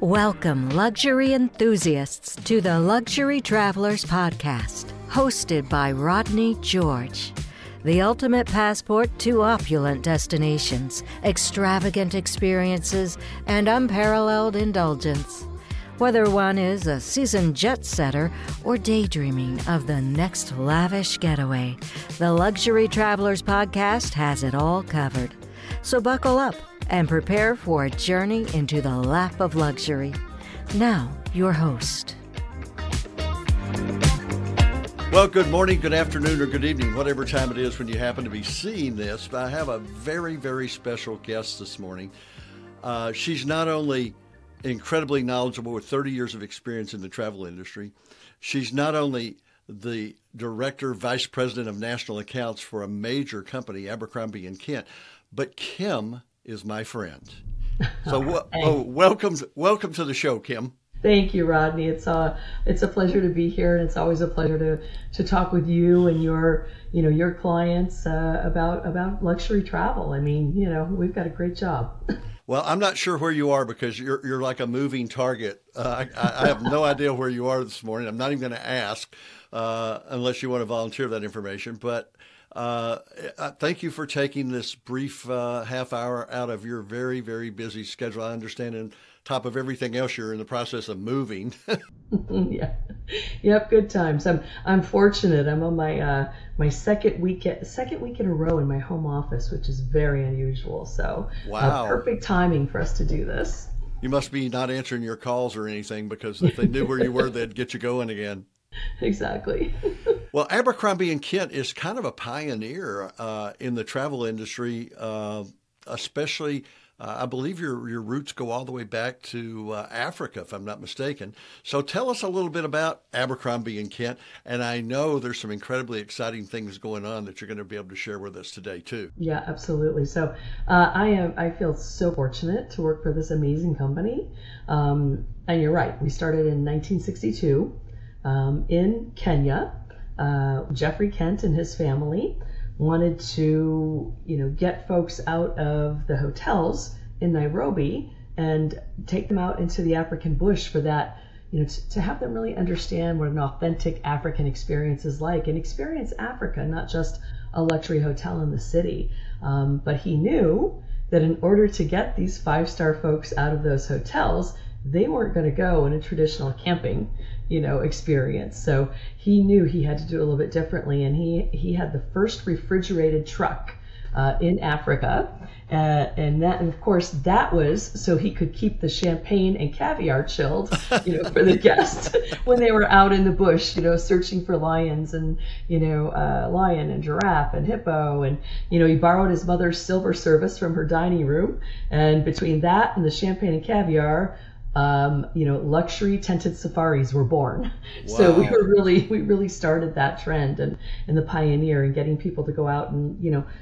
Welcome, luxury enthusiasts, to the Luxury Travelers Podcast, hosted by Rodney George. The ultimate passport to opulent destinations, extravagant experiences, and unparalleled indulgence. Whether one is a seasoned jet setter or daydreaming of the next lavish getaway, the Luxury Travelers Podcast has it all covered. So buckle up and prepare for a journey into the lap of luxury. Now, your host. Well, good morning, good afternoon, or good evening, whatever time it is when you happen to be seeing this. But I have a very, very special guest this morning. She's not only incredibly knowledgeable with 30 years of experience in the travel industry, she's not only the Director, Vice President of National Accounts for a major company, Abercrombie & Kent, but Kim is my friend. So welcome to the show, Kim. Thank you, Rodney. It's a pleasure to be here, and it's always a pleasure to talk with you and your clients about luxury travel. I mean, we've got a great job. Well, I'm not sure where you are because you're like a moving target. I have no idea where you are this morning. I'm not even going to ask unless you want to volunteer that information. But thank you for taking this brief half hour out of your very, very busy schedule. I understand on top of everything else, you're in the process of moving. Yeah. Yep. Good times. I'm fortunate. I'm on my second week in a row in my home office, which is very unusual. So wow. Perfect timing for us to do this. You must be not answering your calls or anything, because if they knew where you were, they'd get you going again. Exactly. Well, Abercrombie & Kent is kind of a pioneer in the travel industry, especially I believe your roots go all the way back to Africa, if I'm not mistaken. So tell us a little bit about Abercrombie & Kent. And I know there's some incredibly exciting things going on that you're going to be able to share with us today, too. Yeah, absolutely. So I feel so fortunate to work for this amazing company. And you're right. We started in 1962 in Kenya. Jeffrey Kent and his family wanted to, get folks out of the hotels in Nairobi and take them out into the African bush for that, to have them really understand what an authentic African experience is like, and experience Africa, not just a luxury hotel in the city. But he knew that in order to get these five-star folks out of those hotels, they weren't going to go in a traditional camping, experience. So he knew he had to do it a little bit differently, and he had the first refrigerated truck in Africa, and of course that was so he could keep the champagne and caviar chilled, for the guests when they were out in the bush, searching for lions and lion and giraffe and hippo, and he borrowed his mother's silver service from her dining room, and between that and the champagne and caviar, luxury tented safaris were born. Wow. So we really started that trend and the pioneer in getting people to go out and,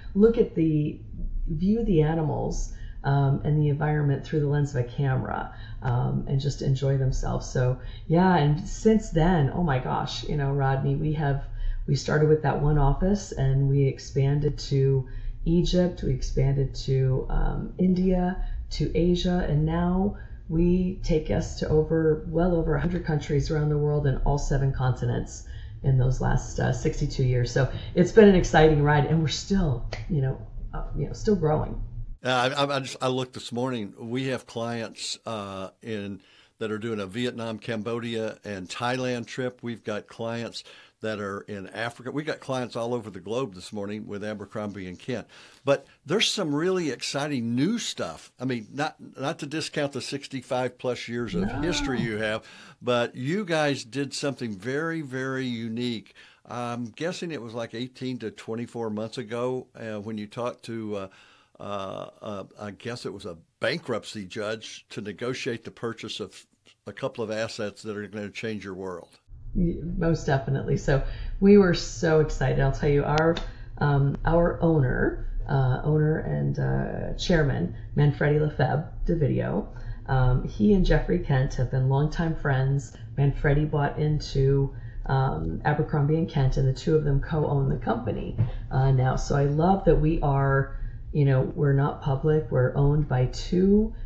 view the animals and the environment through the lens of a camera and just enjoy themselves. So yeah, and since then, oh my gosh, Rodney, we started with that one office and we expanded to Egypt, we expanded to India, to Asia, and now we take us to well over 100 countries around the world and all 7 continents in those last 62 years. So it's been an exciting ride, and we're still, still growing. I looked this morning. We have clients that are doing a Vietnam, Cambodia, and Thailand trip. We've got clients that are in Africa. We got clients all over the globe this morning with Abercrombie & Kent. But there's some really exciting new stuff. I mean, not to discount the 65 plus years of history you have, but you guys did something very, very unique. I'm guessing it was like 18 to 24 months ago when you talked to, I guess it was a bankruptcy judge to negotiate the purchase of a couple of assets that are going to change your world. Most definitely. So we were so excited. I'll tell you, our owner and chairman, Manfredi Lefebvre Davidio, he and Jeffrey Kent have been longtime friends. Manfredi bought into Abercrombie & Kent, and the two of them co-own the company now. So I love that we are, we're not public. We're owned by two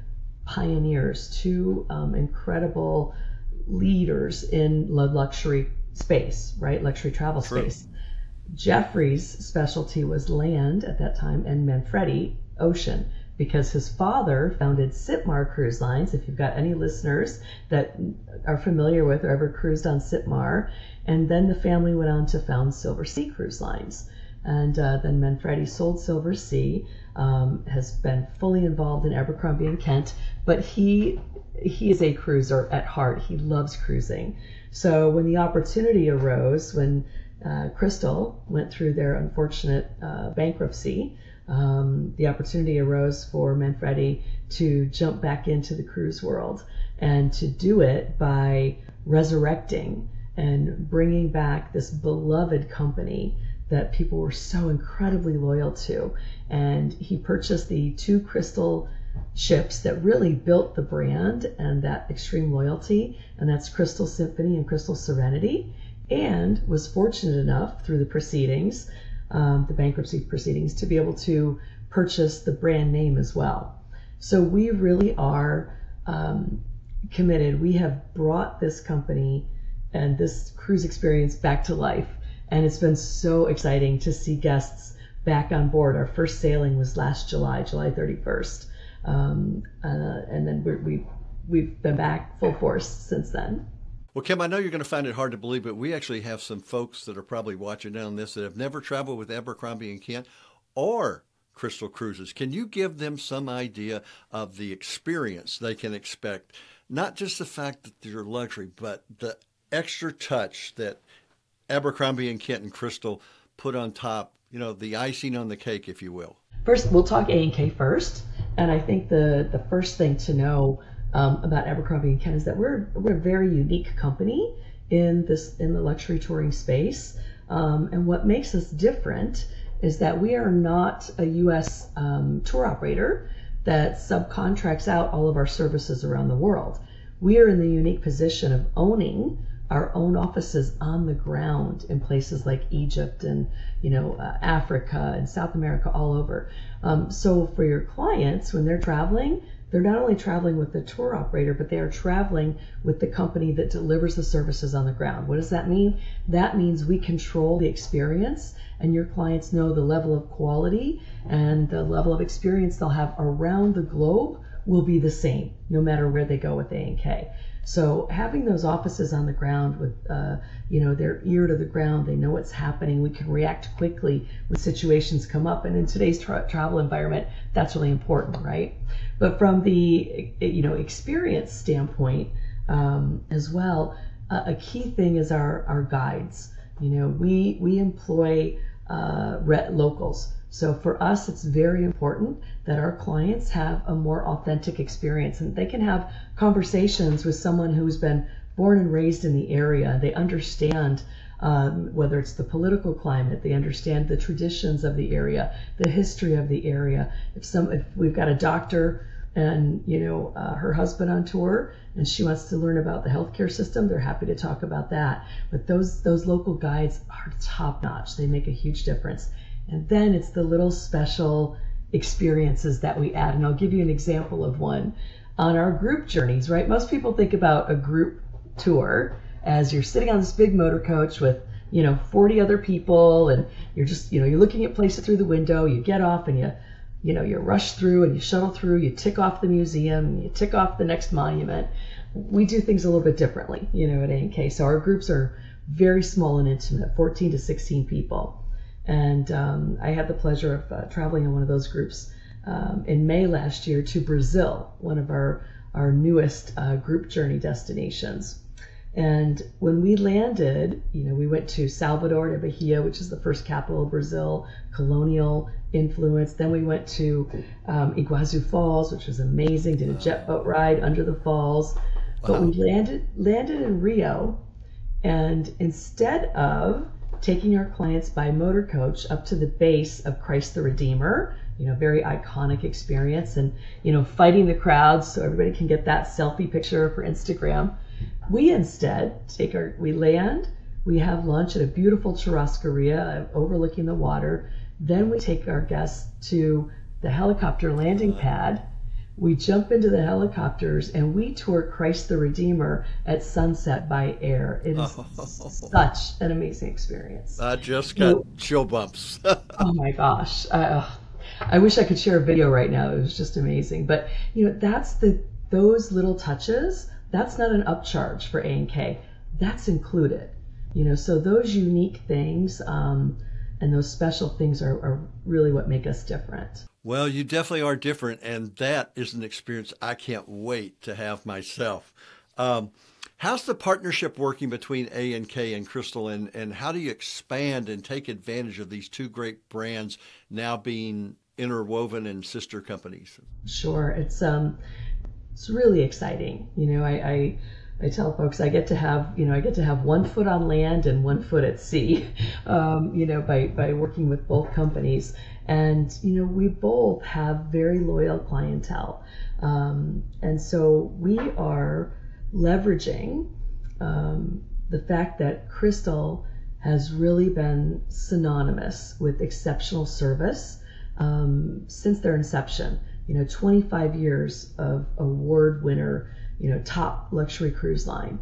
pioneers, two incredible leaders in the luxury space, right? Luxury travel space. Jeffrey's specialty was land at that time, and Manfredi, ocean, because his father founded Sitmar Cruise Lines. If you've got any listeners that are familiar with or ever cruised on Sitmar, and then the family went on to found Silver Sea Cruise Lines. And then Manfredi sold Silver Sea, has been fully involved in Abercrombie and Kent, but he is a cruiser at heart. He loves cruising. So when the opportunity arose, when Crystal went through their unfortunate bankruptcy, the opportunity arose for Manfredi to jump back into the cruise world and to do it by resurrecting and bringing back this beloved company that people were so incredibly loyal to. And he purchased the two Crystal ships that really built the brand and that extreme loyalty, and that's Crystal Symphony and Crystal Serenity, and was fortunate enough through the proceedings, the bankruptcy proceedings, to be able to purchase the brand name as well. So we really are committed. We have brought this company and this cruise experience back to life, and it's been so exciting to see guests back on board. Our first sailing was last July 31st, and then we've been back full force since then. Well, Kim, I know you're going to find it hard to believe, but we actually have some folks that are probably watching down this that have never traveled with Abercrombie and Kent or Crystal Cruises. Can you give them some idea of the experience they can expect? Not just the fact that they're luxury, but the extra touch that Abercrombie and Kent and Crystal put on top, the icing on the cake, if you will. First, we'll talk A&K first. And I think the first thing to know about Abercrombie and Kent is that we're a very unique company in the luxury touring space. And what makes us different is that we are not a U.S. Tour operator that subcontracts out all of our services around the world. We are in the unique position of owning our own offices on the ground in places like Egypt and Africa and South America, all over. So for your clients, when they're traveling, they're not only traveling with the tour operator, but they are traveling with the company that delivers the services on the ground. What does that mean? That means we control the experience, and your clients know the level of quality and the level of experience they'll have around the globe will be the same, no matter where they go with A&K. So having those offices on the ground with, their ear to the ground, they know what's happening. We can react quickly when situations come up. And in today's travel environment, that's really important, right? But from the, experience standpoint as well, a key thing is our guides. We employ locals. So for us, it's very important that our clients have a more authentic experience, and they can have conversations with someone who's been born and raised in the area. They understand whether it's the political climate, they understand the traditions of the area, the history of the area. If we've got a doctor and her husband on tour and she wants to learn about the healthcare system, they're happy to talk about that. But those local guides are top notch. They make a huge difference. And then it's the little special experiences that we add. And I'll give you an example of one. On our group journeys, right? Most people think about a group tour as you're sitting on this big motor coach with, 40 other people, and you're just, you're looking at places through the window, you get off and you rush through and you shuttle through, you tick off the museum, you tick off the next monument. We do things a little bit differently, at A&K. So our groups are very small and intimate, 14 to 16 people. And I had the pleasure of traveling in one of those groups in May last year to Brazil, one of our newest group journey destinations. And when we landed, we went to Salvador de Bahia, which is the first capital of Brazil, colonial influence. Then we went to Iguazu Falls, which was amazing, did a jet boat ride under the falls. Wow. But we landed in Rio, and instead of taking our clients by motor coach up to the base of Christ the Redeemer, very iconic experience, and, fighting the crowds so everybody can get that selfie picture for Instagram. We instead we land, we have lunch at a beautiful churrascaria overlooking the water. Then we take our guests to the helicopter landing pad we jump into the helicopters and we tour Christ the Redeemer at sunset by air. It is such an amazing experience. I just got chill bumps. Oh my gosh. I wish I could share a video right now. It was just amazing. But, that's those little touches, that's not an upcharge for A&K. That's included. So those unique things and those special things are really what make us different. Well, you definitely are different, and that is an experience I can't wait to have myself. How's the partnership working between A&K and Crystal, and how do you expand and take advantage of these two great brands now being interwoven in sister companies? Sure. It's really exciting. I tell folks I get to have 1 foot on land and 1 foot at sea, by working with both companies. And, we both have very loyal clientele. And so we are leveraging the fact that Crystal has really been synonymous with exceptional service since their inception. 25 years of award winner, top luxury cruise line.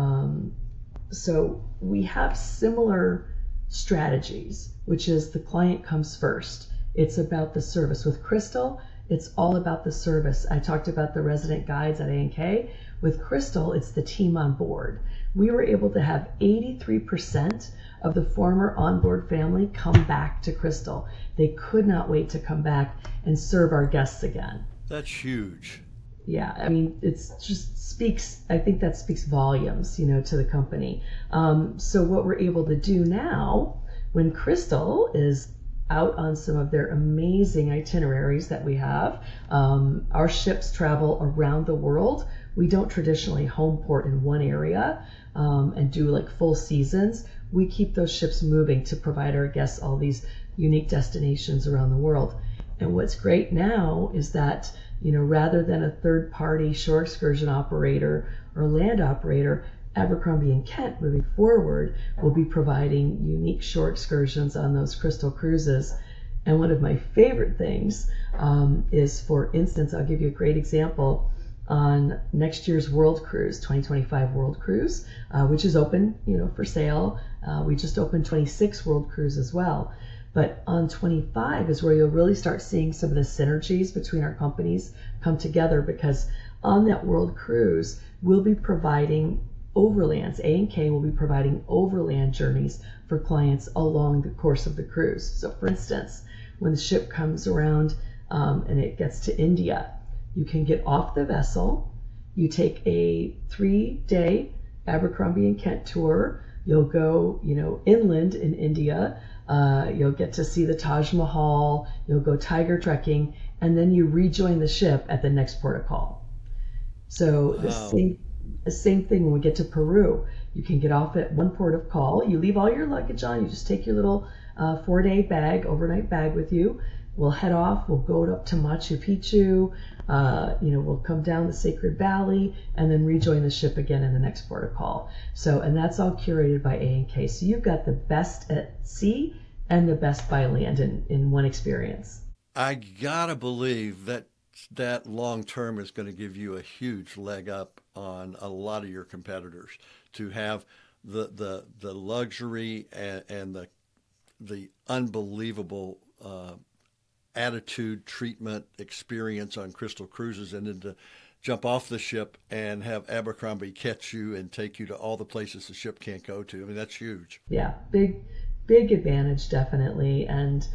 So we have similar strategies, which is the client comes first. It's about the service. With Crystal, it's all about the service. I talked about the resident guides at A&K. With Crystal, it's the team on board. We were able to have 83% of the former onboard family come back to Crystal. They could not wait to come back and serve our guests again. That's huge. Yeah, I mean, I think that speaks volumes, to the company. So what we're able to do now, when Crystal is out on some of their amazing itineraries that we have, our ships travel around the world. We don't traditionally home port in one area and do like full seasons. We keep those ships moving to provide our guests all these unique destinations around the world. And what's great now is that, rather than a third-party shore excursion operator or land operator, Abercrombie & Kent moving forward will be providing unique shore excursions on those Crystal cruises. And one of my favorite things is, for instance, I'll give you a great example on next year's World Cruise, 2025 World Cruise, which is open, for sale. We just opened 26 World Cruise as well. But on 25 is where you'll really start seeing some of the synergies between our companies come together, because on that World Cruise, we'll be providing overlands. A&K will be providing overland journeys for clients along the course of the cruise. So for instance, when the ship comes around and it gets to India, you can get off the vessel, you take a 3-day Abercrombie & Kent tour, you'll go, inland in India, you'll get to see the Taj Mahal, you'll go tiger trekking, and then you rejoin the ship at the next port of call. So the same thing when we get to Peru. You can get off at one port of call, you leave all your luggage on, you just take your little 4-day bag, overnight bag with you. We'll head off, we'll go up to Machu Picchu, we'll come down the Sacred Valley and then rejoin the ship again in the next port of call. So, and that's all curated by A&K. So you've got the best at sea and the best by land in one experience. I gotta believe that long term is going to give you a huge leg up on a lot of your competitors, to have the luxury and the unbelievable attitude, treatment, experience on Crystal Cruises, and then to jump off the ship and have Abercrombie catch you and take you to all the places the ship can't go to. I mean, that's huge. Yeah, big advantage, definitely. And,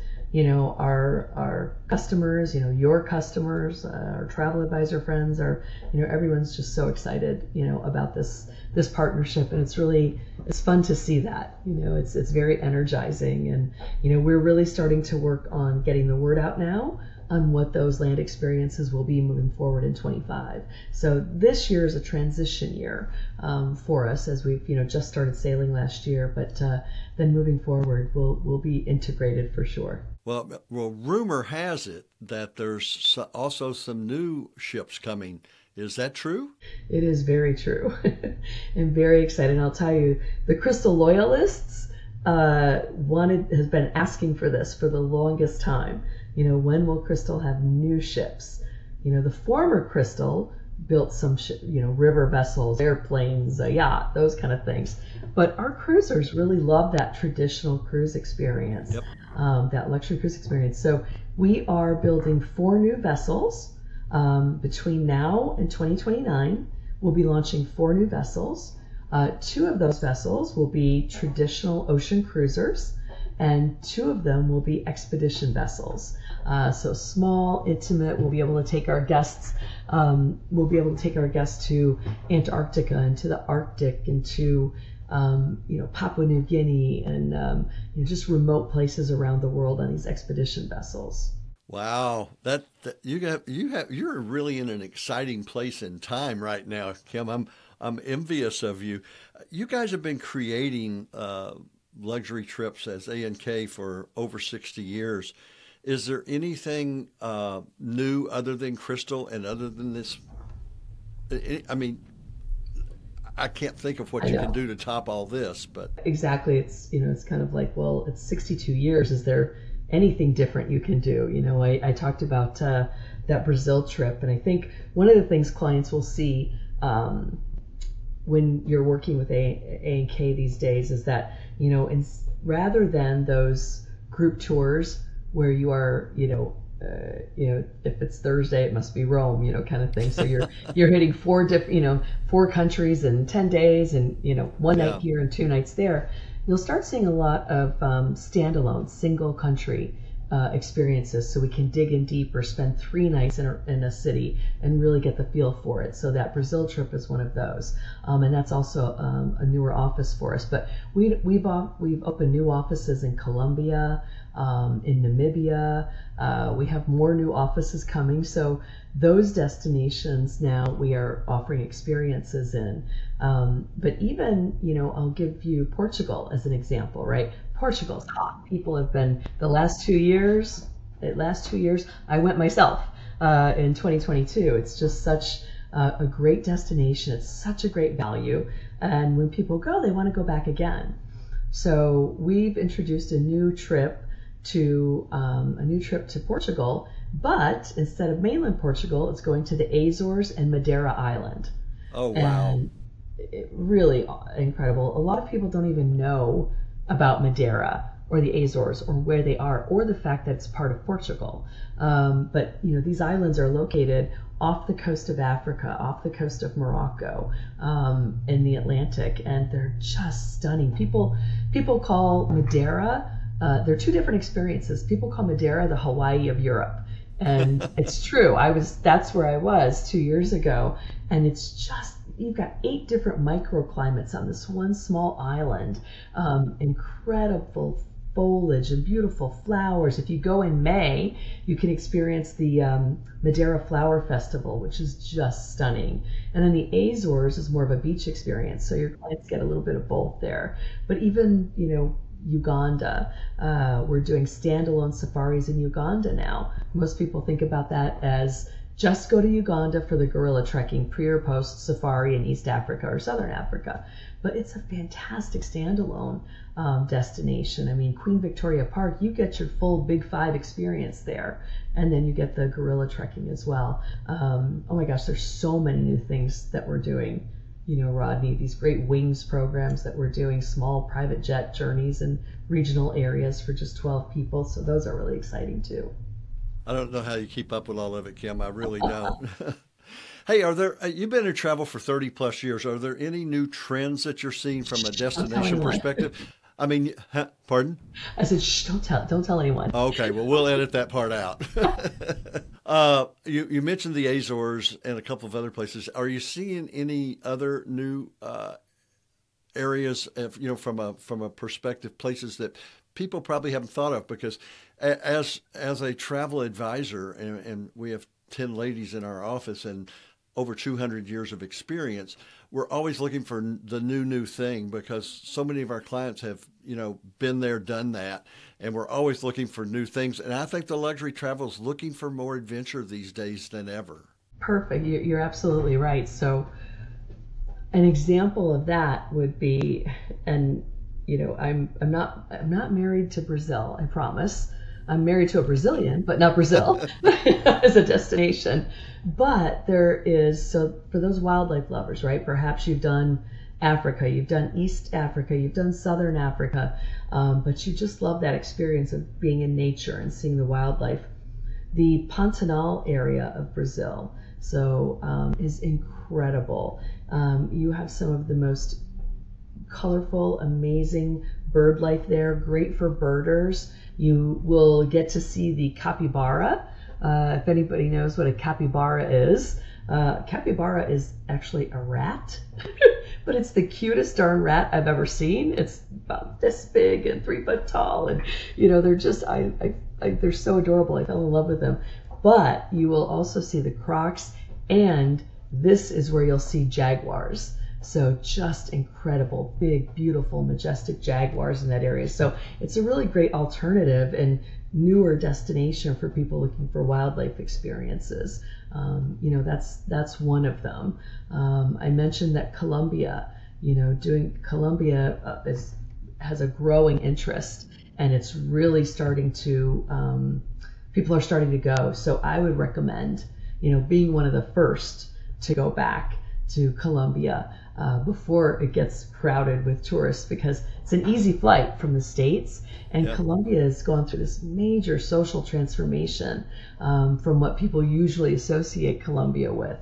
our customers, your customers, our travel advisor friends are, everyone's just so excited, about this partnership. And it's fun to see that, it's very energizing. And, we're really starting to work on getting the word out now on what those land experiences will be moving forward in 25. So this year is a transition year for us, as we've just started sailing last year, but then moving forward we'll be integrated for sure. Well, rumor has it that there's also some new ships coming. Is that true? It is very true. I'm very excited. And I'll tell you, the Crystal loyalists has been asking for this for the longest time. When will Crystal have new ships? The former Crystal built some, river vessels, airplanes, a yacht, those kind of things. But our cruisers really love that traditional cruise experience, Yep. That luxury cruise experience. So we are building 4 new vessels between now and 2029. We'll be launching 4 new vessels. 2 of those vessels will be traditional ocean cruisers, and 2 of them will be expedition vessels. So small, intimate. We'll be able to take our guests. To Antarctica and to the Arctic and to Papua New Guinea and just remote places around the world on these expedition vessels. Wow, you're really in an exciting place in time right now, Kim. I'm envious of you. You guys have been creating luxury trips as A&K for over 60 years. Is there anything new other than Crystal and other than this? I mean, I can't think of what you can do to top all this, but exactly, it's kind of like, well, it's 62 years. Is there anything different you can do? I talked about that Brazil trip, and I think one of the things clients will see when you're working with A&K these days is that rather than those group tours where you are if it's Thursday, it must be Rome, kind of thing. So you're hitting 4 countries in 10 days, and one night here and 2 nights there. You'll start seeing a lot of standalone, single country experiences, so we can dig in deeper, spend 3 nights in a city and really get the feel for it. So that Brazil trip is one of those, and that's also a newer office for us. But we've opened new offices in Colombia, in Namibia. We have more new offices coming. So those destinations now we are offering experiences in. But even, I'll give you Portugal as an example, right? Portugal's hot. People have been the last 2 years. I went myself in 2022. It's just such a great destination. It's such a great value. And when people go, they want to go back again. So we've introduced a new trip to Portugal, but instead of mainland Portugal, it's going to the Azores and Madeira Island. Oh, wow. And really incredible. A lot of people don't even know about Madeira or the Azores or where they are, or the fact that it's part of Portugal. But these islands are located off the coast of Africa, off the coast of Morocco, in the Atlantic, and they're just stunning. People call Madeira, they're 2 different experiences. People call Madeira the Hawaii of Europe. And it's true. That's where I was 2 years ago. And it's just, you've got 8 different microclimates on this one small island. Incredible foliage and beautiful flowers. If you go in May, you can experience the Madeira Flower Festival, which is just stunning. And then the Azores is more of a beach experience. So your clients get a little bit of both there. But even, Uganda. We're doing standalone safaris in Uganda now. Most people think about that as just go to Uganda for the gorilla trekking, pre or post safari in East Africa or Southern Africa. But it's a fantastic standalone destination. I mean, Queen Victoria Park, you get your full Big 5 experience there. And then you get the gorilla trekking as well. Oh my gosh, there's so many new things that we're doing. Rodney, these great wings programs that we're doing, small private jet journeys in regional areas for just 12 people. So those are really exciting too. I don't know how you keep up with all of it, Kim. I really don't. Hey, you've been in travel for 30 plus years. Are there any new trends that you're seeing from a destination perspective? I mean, pardon? I said, shh, don't tell anyone. Okay, well, we'll edit that part out. You mentioned the Azores and a couple of other places. Are you seeing any other new areas, from a perspective, places that people probably haven't thought of? Because as a travel advisor, and we have 10 ladies in our office and over 200 years of experience, we're always looking for the new thing, because so many of our clients have, been there, done that, and we're always looking for new things. And I think the luxury travel is looking for more adventure these days than ever. Perfect. You're absolutely right. So an example of that would be, and I'm not married to Brazil, I promise. I'm married to a Brazilian, but not Brazil as a destination. But there is, so for those wildlife lovers, right? Perhaps you've done Africa, you've done East Africa, you've done Southern Africa, but you just love that experience of being in nature and seeing the wildlife. The Pantanal area of Brazil, is incredible. You have some of the most colorful, amazing bird life there, great for birders. You will get to see the capybara. If anybody knows what a capybara is actually a rat, but it's the cutest darn rat I've ever seen. It's about this big and 3 foot tall, and they're just they're so adorable. I fell in love with them. But you will also see the crocs, and this is where you'll see jaguars. So just incredible, big, beautiful, majestic jaguars in that area. So it's a really great alternative and newer destination for people looking for wildlife experiences. That's one of them. I mentioned that Colombia, has a growing interest, and it's really starting to, people are starting to go. So I would recommend, being one of the first to go back to Colombia before it gets crowded with tourists, because it's an easy flight from the States, and Colombia has gone through this major social transformation from what people usually associate Colombia with,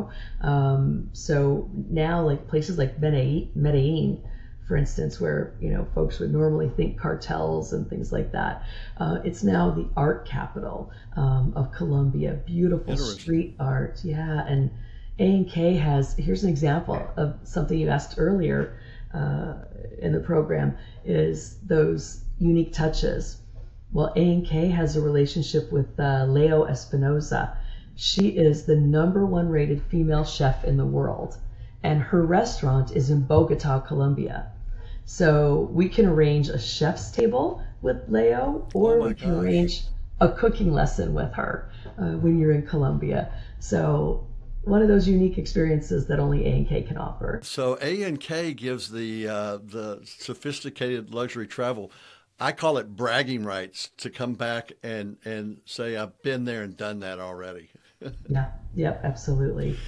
So now, like places like Medellin, for instance, where folks would normally think cartels and things like that, it's now the art capital of Colombia. Beautiful street art, and A&K has, here's an example of something you asked earlier in the program, is those unique touches. Well, A&K has a relationship with Leo Espinosa. She is the #1 rated female chef in the world, and her restaurant is in Bogota, Colombia. So we can arrange a chef's table with Leo, or we can arrange a cooking lesson with her when you're in Colombia. So one of those unique experiences that only A&K can offer. So A&K gives the sophisticated luxury travel, I call it bragging rights, to come back and say, I've been there and done that already. Yep, absolutely.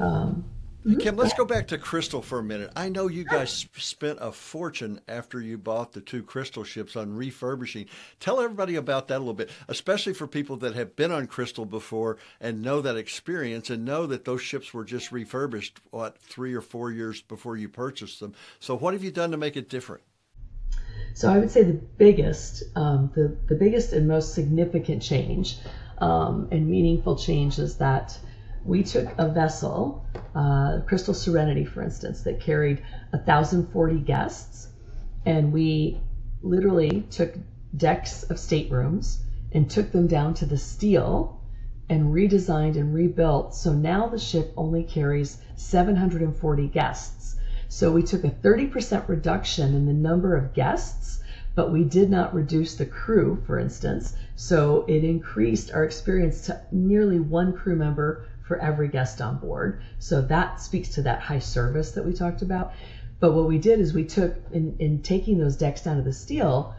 Kim, let's go back to Crystal for a minute. I know you guys spent a fortune after you bought the 2 Crystal ships on refurbishing. Tell everybody about that a little bit, especially for people that have been on Crystal before and know that experience and know that those ships were just refurbished, 3 or 4 years before you purchased them. So what have you done to make it different? So I would say the biggest and most significant change and meaningful change is that we took a vessel, Crystal Serenity, for instance, that carried 1,040 guests, and we literally took decks of staterooms and took them down to the steel and redesigned and rebuilt. So now the ship only carries 740 guests. So we took a 30% reduction in the number of guests, but we did not reduce the crew, for instance. So it increased our experience to nearly 1 crew member for every guest on board. So that speaks to that high service that we talked about. But what we did is we took, in taking those decks down to the steel,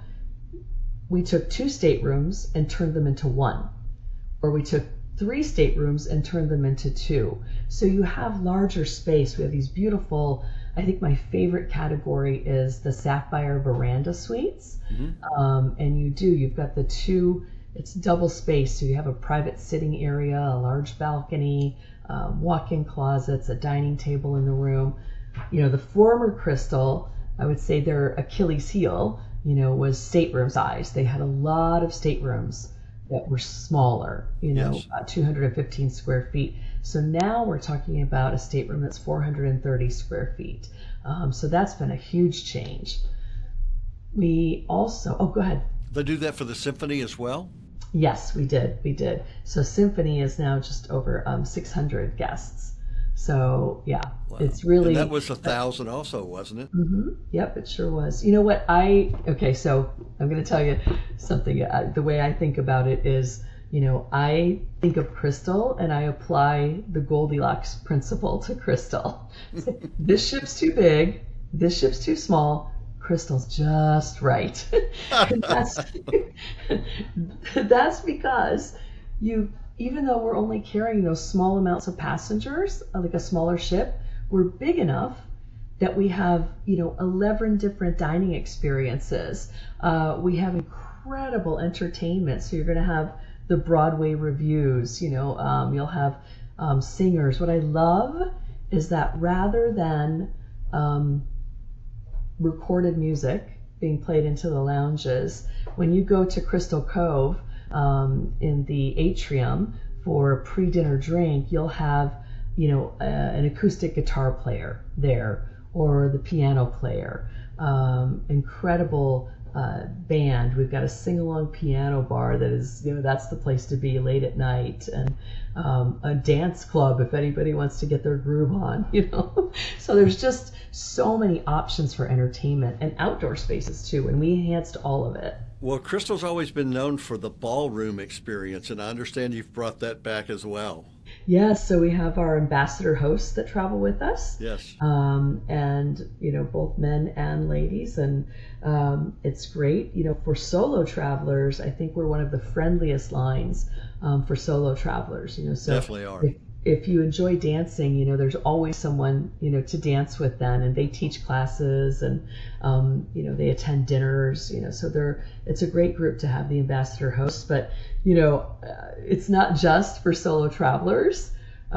we took 2 staterooms and turned them into 1. Or we took 3 staterooms and turned them into 2. So you have larger space. We have these beautiful, I think my favorite category is the Sapphire Veranda Suites. Mm-hmm. And you've got the 2, it's double space, so you have a private sitting area, a large balcony, walk-in closets, a dining table in the room. The former Crystal, I would say their Achilles heel, was stateroom size. They had a lot of staterooms that were smaller, 215 square feet. So now we're talking about a stateroom that's 430 square feet. So that's been a huge change. We also, go ahead. They do that for the Symphony as well? Yes, we did. So Symphony is now just over 600 guests. So yeah, wow. It's really... And that was 1,000 also, wasn't it? Mm-hmm. Yep, it sure was. You know what, so I'm going to tell you something. The way I think about it is, I think of Crystal and I apply the Goldilocks principle to Crystal. This ship's too big, this ship's too small, Crystal's just right. And that's because even though we're only carrying those small amounts of passengers, like a smaller ship, we're big enough that we have, 11 different dining experiences. We have incredible entertainment. So you're going to have the Broadway reviews, you'll have singers. What I love is that rather than recorded music being played into the lounges, when you go to Crystal Cove in the atrium for a pre-dinner drink, you'll have, an acoustic guitar player there, or the piano player, incredible band. We've got a sing-along piano bar that is, that's the place to be late at night, and a dance club if anybody wants to get their groove on, So there's just so many options for entertainment, and outdoor spaces too, and we enhanced all of it. Well, Crystal's always been known for the ballroom experience, and I understand you've brought that back as well. Yes, so we have our ambassador hosts that travel with us. Yes. And, both men and ladies. And it's great. For solo travelers, I think we're one of the friendliest lines for solo travelers. So definitely are. If you enjoy dancing, there's always someone, to dance with then, and they teach classes, and, they attend dinners, so it's a great group to have, the ambassador hosts. But, it's not just for solo travelers.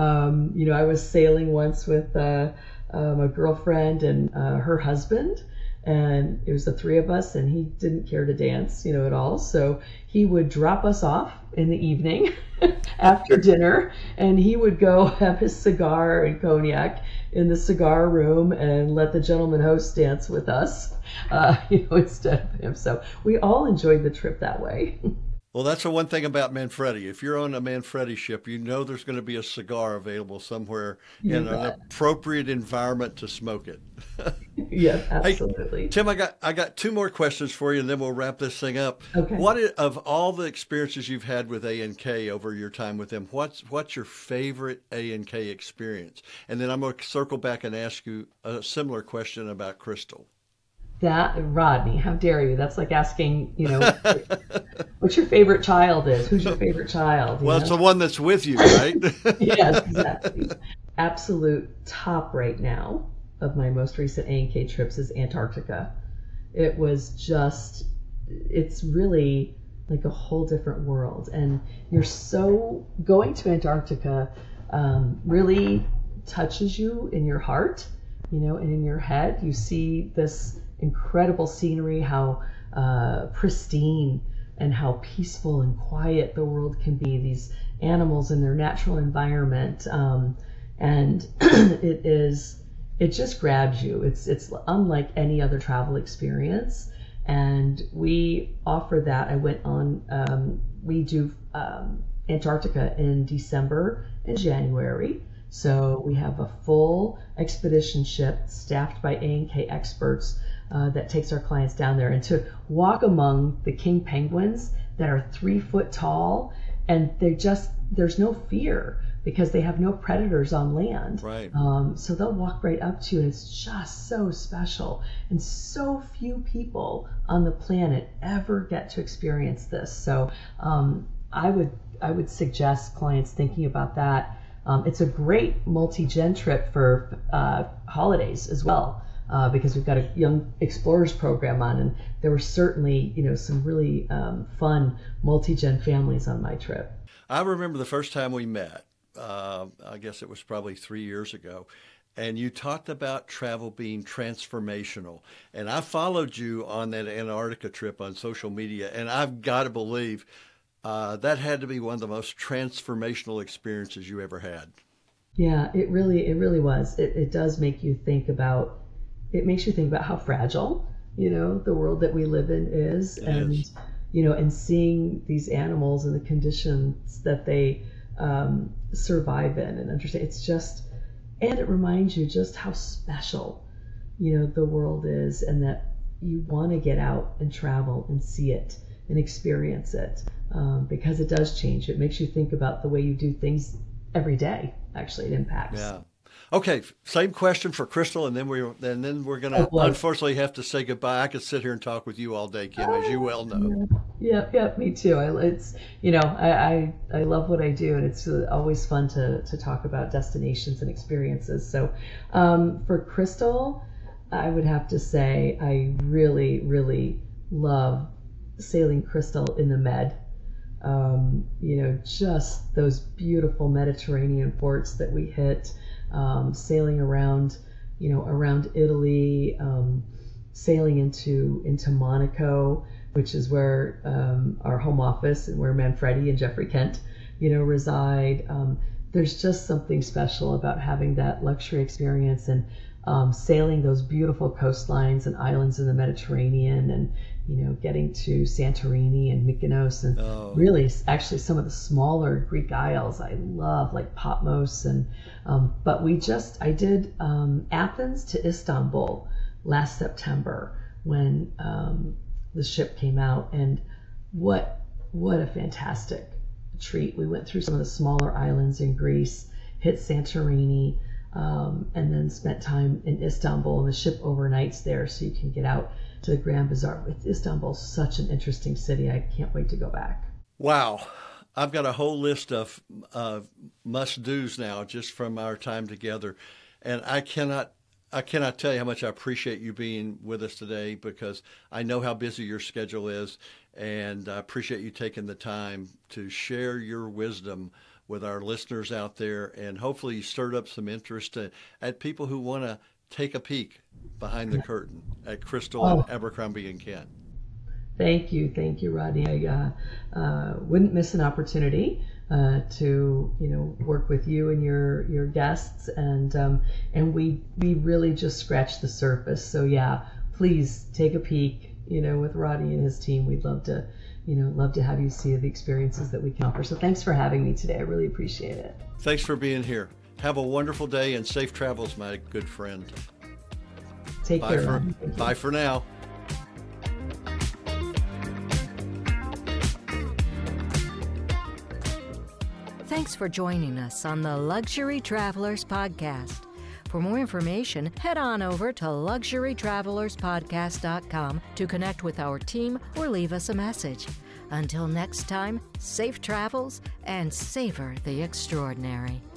I was sailing once with a girlfriend and her husband, and it was the three of us, and he didn't care to dance, at all. So he would drop us off in the evening after dinner, and he would go have his cigar and cognac in the cigar room and let the gentleman host dance with us, instead of him. So we all enjoyed the trip that way. Well, that's the one thing about Manfredi. If you're on a Manfredi ship, there's going to be a cigar available somewhere in an appropriate environment to smoke it. Yes, absolutely. Hey, Tim, I got two more questions for you, and then we'll wrap this thing up. Okay. Of all the experiences you've had with A&K over your time with them, what's your favorite A&K experience? And then I'm going to circle back and ask you a similar question about Crystal. That, Rodney, how dare you? That's like asking, what your favorite child is. Who's your favorite child? Well, it's the one that's with you, right? Yes, exactly. Absolute top right now of my most recent A&K trips is Antarctica. It's really like a whole different world. And going to Antarctica really touches you in your heart, and in your head. You see this incredible scenery, how pristine and how peaceful and quiet the world can be, these animals in their natural environment, and it just grabs you. It's unlike any other travel experience, and we offer that. I went on, we do Antarctica in December and January. So we have a full expedition ship staffed by A&K experts that takes our clients down there, and to walk among the king penguins that are 3 foot tall, and there's no fear because they have no predators on land. Right. So they'll walk right up to you, and it's just so special. And so few people on the planet ever get to experience this. So I would suggest clients thinking about that. It's a great multi-gen trip for holidays as well, because we've got a Young Explorers program on, and there were certainly, some really fun multi-gen families on my trip. I remember the first time we met, I guess it was probably 3 years ago, and you talked about travel being transformational. And I followed you on that Antarctica trip on social media, and I've got to believe that had to be one of the most transformational experiences you ever had. Yeah, it really was. It does make you think about, how fragile, the world that we live in is. And seeing these animals and the conditions that they survive in and understand. And it reminds you just how special, the world is, and that you want to get out and travel and see it and experience it, because it does change. It makes you think about the way you do things every day. Actually, it impacts. Yeah. Okay, same question for Crystal, and then we're going to unfortunately have to say goodbye. I could sit here and talk with you all day, Kim, as you well know. Yeah, me too. I love what I do, and it's always fun to talk about destinations and experiences. So, for Crystal, I would have to say I really, really love sailing Crystal in the Med. Just those beautiful Mediterranean ports that we hit. Sailing around Italy, sailing into Monaco, which is where our home office and where Manfredi and Jeffrey Kent, reside. There's just something special about having that luxury experience and sailing those beautiful coastlines and islands in the Mediterranean, and getting to Santorini and Mykonos, and really actually some of the smaller Greek isles I love, like Patmos, and but I did Athens to Istanbul last September when the ship came out, and what a fantastic treat. We went through some of the smaller islands in Greece, hit Santorini, and then spent time in Istanbul, and the ship overnights there so you can get out to the Grand Bazaar. Istanbul's such an interesting city. I can't wait to go back. Wow. I've got a whole list of must-dos now just from our time together. And I cannot tell you how much I appreciate you being with us today, because I know how busy your schedule is, and I appreciate you taking the time to share your wisdom with our listeners out there, and hopefully you stirred up some interest at people who want to take a peek behind the curtain at Crystal and Abercrombie & Kent. Thank you, Rodney. I wouldn't miss an opportunity to work with you and your guests, and we really just scratched the surface. So yeah, please take a peek. With Rodney and his team, we'd love to have you see the experiences that we can offer. So thanks for having me today. I really appreciate it. Thanks for being here. Have a wonderful day and safe travels, my good friend. Take care. Bye for now. Thanks for joining us on the Luxury Travelers Podcast. For more information, head on over to luxurytravelerspodcast.com to connect with our team or leave us a message. Until next time, safe travels and savor the extraordinary.